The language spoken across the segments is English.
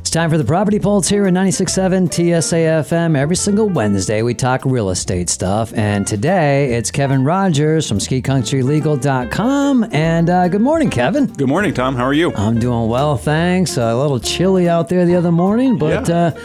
It's time for the Property Pulse here at 96.7 TSA-FM. Every single Wednesday, we talk real estate stuff. And today, it's Kevin Rogers from SkiCountryLegal.com. And good morning, Kevin. Good morning, Tom. How are you? I'm doing well, thanks. A little chilly out there the other morning, but,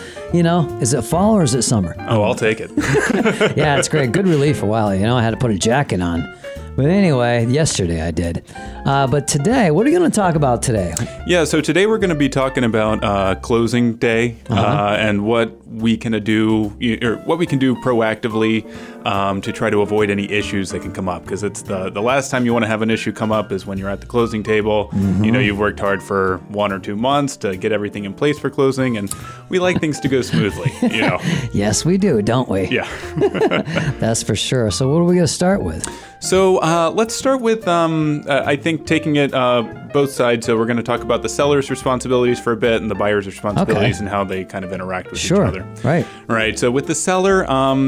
is it fall or is it summer? Oh, I'll take it. Yeah, it's great. Good relief for a while. I had to put a jacket on. But anyway, yesterday I did. But today, what are you going to talk about today? Yeah, so today we're going to be talking about closing day and what we can do, or what we can do proactively to try to avoid any issues that can come up. Because it's the last time you want to have an issue come up is when you're at the closing table. Mm-hmm. You've worked hard for 1 or 2 months to get everything in place for closing, and we like things to go smoothly. Yes, we do, don't we? Yeah. That's for sure. So what are we going to start with? So let's start with, I think, taking it both sides. So we're going to talk about the seller's responsibilities for a bit and the buyer's responsibilities and how they kind of interact with each other. Right. Right. So with the seller,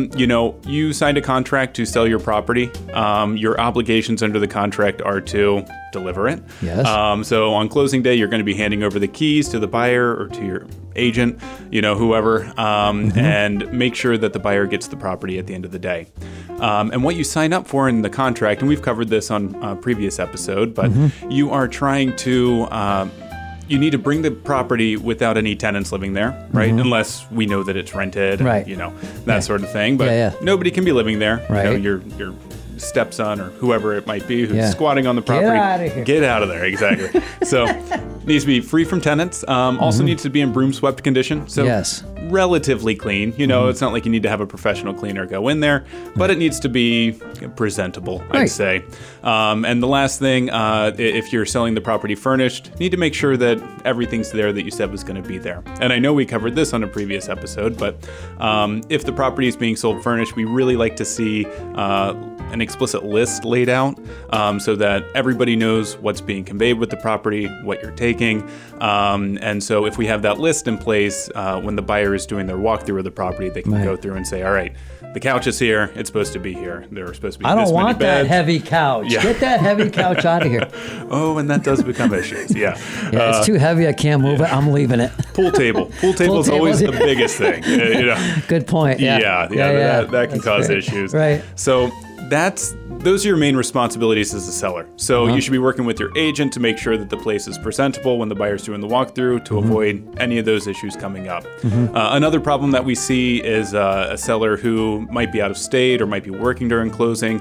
you signed a contract to sell your property. Your obligations under the contract are to deliver it. Yes. So on closing day, you're going to be handing over the keys to the buyer or to your agent, whoever, and make sure that the buyer gets the property at the end of the day. And what you sign up for in the contract, and we've covered this on a previous episode, but you are trying to, you need to bring the property without any tenants living there, right? Unless we know that it's rented, right? That sort of thing. But nobody can be living there. Right. Your stepson or whoever it might be who's squatting on the property. Get out of here. Get out of there, exactly. So needs to be free from tenants. Also needs to be in broom swept condition. So relatively clean. It's not like you need to have a professional cleaner go in there, but it needs to be presentable, I'd say. And the last thing, if you're selling the property furnished, need to make sure that everything's there that you said was going to be there. And I know we covered this on a previous episode, but if the property is being sold furnished, we really like to see an explicit list laid out so that everybody knows what's being conveyed with the property, what you're taking. And so if we have that list in place, when the buyer is doing their walkthrough of the property, they can go through and say, all right, the couch is here. It's supposed to be here. There are supposed to be I this don't many want beds. that heavy couch. Yeah. Get that heavy couch out of here. Oh, and that does become issues. Yeah. Yeah, it's too heavy. I can't move it. I'm leaving it. Pool table. Pool table is always the biggest thing. Good point. Yeah. That can cause issues. Right. So those are your main responsibilities as a seller. So you should be working with your agent to make sure that the place is presentable when the buyer's doing the walkthrough to avoid any of those issues coming up. Another problem that we see is a seller who might be out of state or might be working during closing.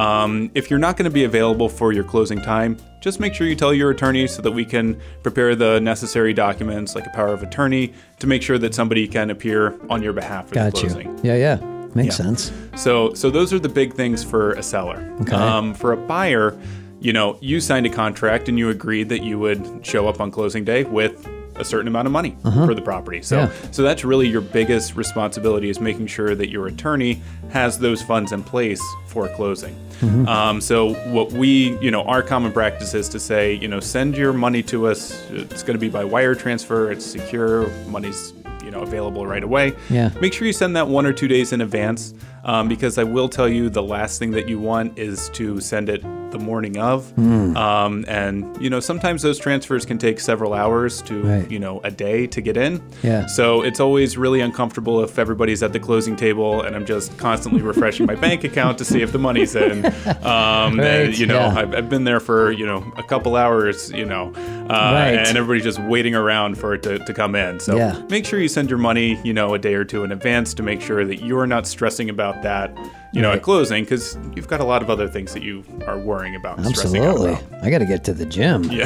If you're not going to be available for your closing time, just make sure you tell your attorney so that we can prepare the necessary documents like a power of attorney to make sure that somebody can appear on your behalf for the closing. Yeah. Makes sense. So those are the big things for a seller. Okay. For a buyer, you signed a contract and you agreed that you would show up on closing day with a certain amount of money for the property. So that's really your biggest responsibility, is making sure that your attorney has those funds in place for closing. So what our common practice is to say, send your money to us. It's going to be by wire transfer. It's secure. Money's available right away. Yeah. Make sure you send that 1 or 2 days in advance, because I will tell you the last thing that you want is to send it the morning of. And sometimes those transfers can take several hours to a day to get in. Yeah. So it's always really uncomfortable if everybody's at the closing table and I'm just constantly refreshing my bank account to see if the money's in. I've been there for a couple hours, and everybody's just waiting around for it to come in. So make sure you send your money a day or two in advance to make sure that you're not stressing about that at closing, because you've got a lot of other things that you are worrying about and stressing out about. I got to get to the gym. Yeah.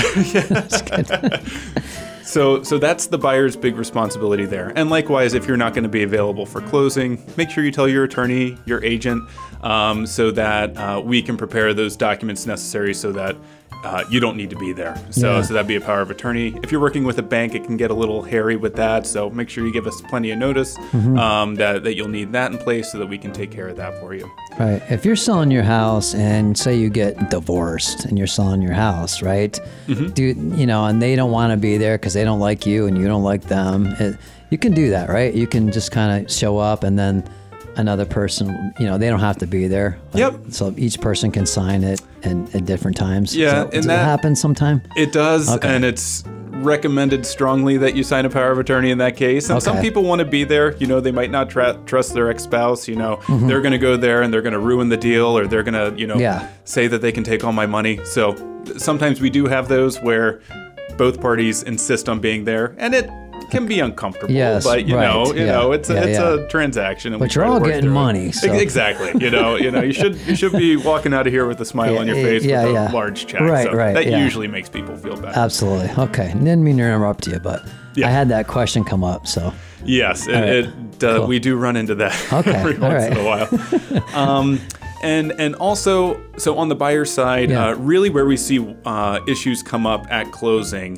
So that's the buyer's big responsibility there. And likewise, if you're not going to be available for closing, make sure you tell your attorney, your agent, so that we can prepare those documents necessary so that you don't need to be there. So that'd be a power of attorney. If you're working with a bank, it can get a little hairy with that. So make sure you give us plenty of notice that you'll need that in place so that we can take care of that for you. Right. If you're selling your house and say you get divorced and you're selling your house, right? And they don't want to be there because they don't like you and you don't like them. You can do that, right? You can just kind of show up and then another person, they don't have to be there. So each person can sign it at different times. Yeah. Does that happen sometime? It does. Okay. And it's recommended strongly that you sign a power of attorney in that case. And some people want to be there. You know, they might not trust their ex-spouse. You know, they're going to go there and they're going to ruin the deal, or they're going to, you know, say that they can take all my money. So sometimes we do have those where both parties insist on being there, and it can be uncomfortable. Yes, but you know, it's a transaction. And but you're all getting money. So. Exactly. You know, you should be walking out of here with a smile on your face with a large check. Right, so that usually makes people feel better. Absolutely. Okay. Didn't mean to interrupt you, but I had that question come up. So yes, cool. We do run into that every once in a while. And also, so on the buyer side, really where we see issues come up at closing,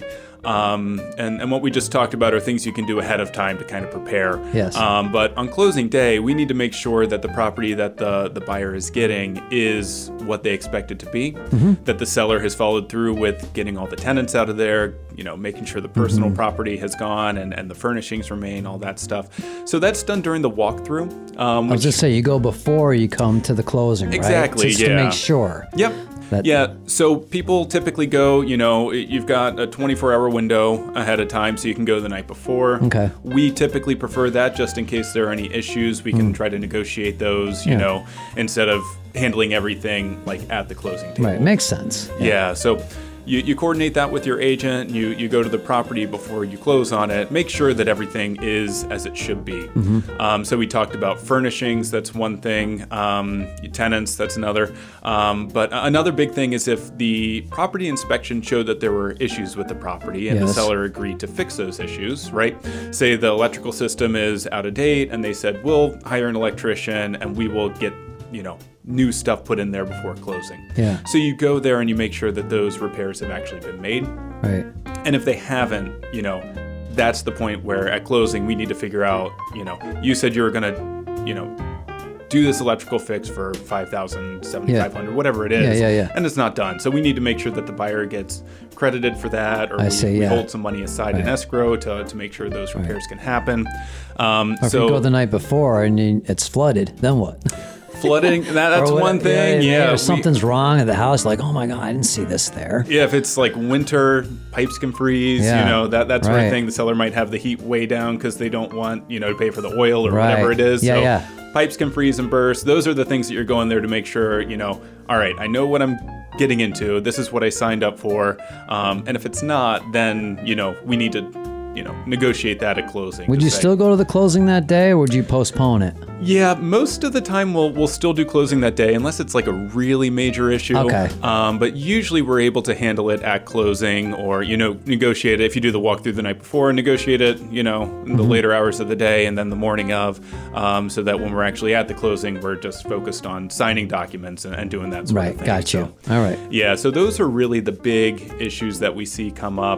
and what we just talked about are things you can do ahead of time to kind of prepare. Yes. But on closing day, we need to make sure that the property that the buyer is getting is what they expect it to be, that the seller has followed through with getting all the tenants out of there, you know, making sure the personal property has gone and the furnishings remain, all that stuff. So that's done during the walkthrough. I was just saying, you go before you come to the closing, exactly, right? Just to make sure. Yep. So people typically go, you know, you've got a 24-hour window ahead of time, so you can go the night before. Okay. We typically prefer that just in case there are any issues. We can try to negotiate those, you know, instead of handling everything like at the closing table. Right, makes sense. Yeah, so you coordinate that with your agent. You go to the property before you close on it. Make sure that everything is as it should be. So we talked about furnishings. That's one thing. Tenants. That's another. But another big thing is if the property inspection showed that there were issues with the property and the seller agreed to fix those issues, right? Say the electrical system is out of date and they said, we'll hire an electrician and we will get, you know, new stuff put in there before closing. Yeah. So you go there and you make sure that those repairs have actually been made. Right. And if they haven't, you know, that's the point where at closing we need to figure out, you know, you said you were going to, you know, do this electrical fix for $5,000, $7,500, whatever it is. And it's not done. So we need to make sure that the buyer gets credited for that, or we hold some money aside in escrow to make sure those repairs can happen. Or if you go the night before and it's flooded, then what? Flooding, that's one thing. Or something's wrong at the house, like, oh my God, I didn't see this there. Yeah, if it's like winter, pipes can freeze, you know, that sort of thing. The seller might have the heat way down because they don't want, you know, to pay for the oil or whatever it is. Pipes can freeze and burst. Those are the things that you're going there to make sure, you know, all right, I know what I'm getting into. This is what I signed up for. And if it's not, then, you know, we need to, you know, negotiate that at closing. Would you still go to the closing that day, or would you postpone it? Yeah, most of the time we'll still do closing that day, unless it's like a really major issue. Okay. But usually we're able to handle it at closing, or, you know, negotiate it. If you do the walkthrough the night before, negotiate it, you know, in the later hours of the day and then the morning of, so that when we're actually at the closing, we're just focused on signing documents and doing that sort of thing. Got you. All right. Yeah, so those are really the big issues that we see come up.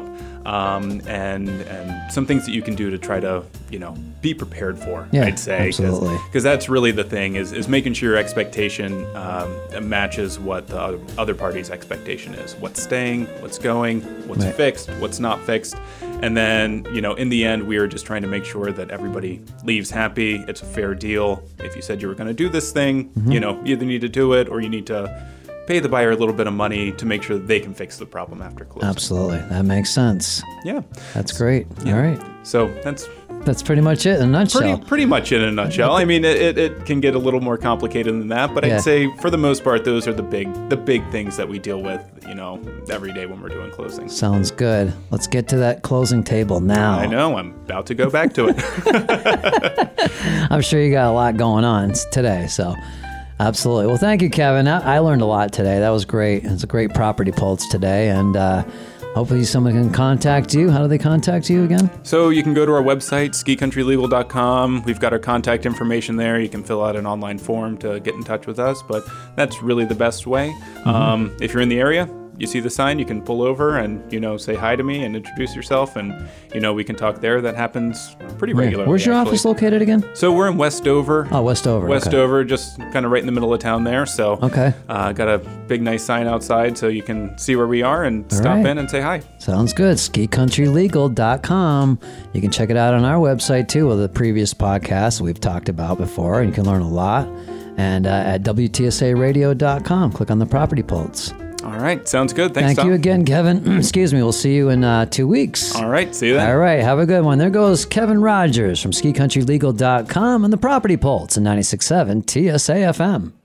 And some things that you can do to try to, you know, be prepared for, I'd say. Absolutely. Because that's really the thing, is making sure your expectation matches what the other party's expectation is. What's staying, what's going, what's fixed, what's not fixed. And then, you know, in the end, we are just trying to make sure that everybody leaves happy. It's a fair deal. If you said you were going to do this thing, you know, you either need to do it or you need to pay the buyer a little bit of money to make sure that they can fix the problem after closing. Absolutely. That makes sense. Yeah. That's great. Yeah. All right. So that's pretty much it in a nutshell. Pretty much in a nutshell. I mean, it can get a little more complicated than that, but I'd say for the most part, those are the big things that we deal with, you know, every day when we're doing closing. Sounds good. Let's get to that closing table now. I know. I'm about to go back to it. I'm sure you got a lot going on today, so absolutely. Well, thank you, Kevin. I learned a lot today. That was great. It's a great property pulse today, and hopefully someone can contact you. How do they contact you again? So you can go to our website, skicountrylegal.com. We've got our contact information there. You can fill out an online form to get in touch with us, but that's really the best way. If you're in the area, you see the sign, you can pull over and, you know, say hi to me and introduce yourself, and, you know, we can talk there. That happens pretty regularly. Where's your office located again? So we're in Westover. Oh, Westover. Westover, just kind of right in the middle of town there. So got a big, nice sign outside so you can see where we are and stop in and say hi. Sounds good. SkiCountryLegal.com. You can check it out on our website, too, with the previous podcasts we've talked about before, and you can learn a lot. And at WTSARadio.com, click on the property pulse. All right. Sounds good. Thanks, Thank Tom. you again, Kevin. Excuse me. We'll see you in 2 weeks. All right. See you then. All right. Have a good one. There goes Kevin Rogers from SkiCountryLegal.com and the Property Pulse in 96.7 TSA FM.